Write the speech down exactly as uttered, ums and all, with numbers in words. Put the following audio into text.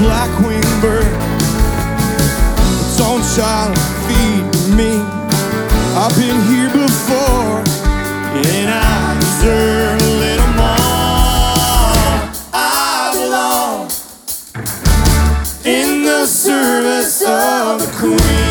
black winged bird. It's on silent feet to me. I've been here before, and I deserve a little more. I belong in the service of the Queen.